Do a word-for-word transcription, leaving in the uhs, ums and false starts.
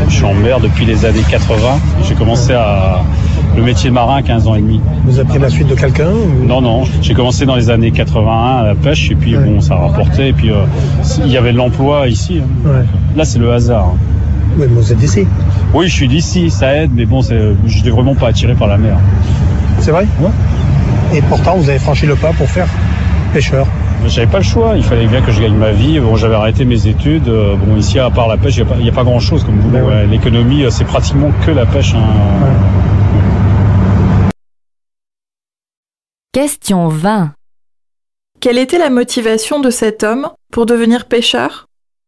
je suis en mer depuis les années quatre-vingts. J'ai commencé à le métier de marin à quinze ans et demi. Vous avez pris la suite de quelqu'un ou... Non, non, j'ai commencé dans les années quatre-vingt-un à la pêche et puis ouais. bon, ça rapportait et puis euh, il y avait de l'emploi ici. Hein. Ouais. Là, c'est le hasard. Oui, mais vous êtes d'ici. Oui, je suis d'ici, ça aide, mais bon, c'est, je n'étais vraiment pas attiré par la mer. C'est vrai ? Ouais. Et pourtant, vous avez franchi le pas pour faire pêcheur. J'avais pas le choix, il fallait bien que je gagne ma vie. Bon, j'avais arrêté mes études. Bon, ici, à part la pêche, il n'y a, a pas grand-chose comme boulot. Ouais. L'économie, c'est pratiquement que la pêche. Hein. Ouais. Question vingt. Quelle était la motivation de cet homme pour devenir pêcheur ?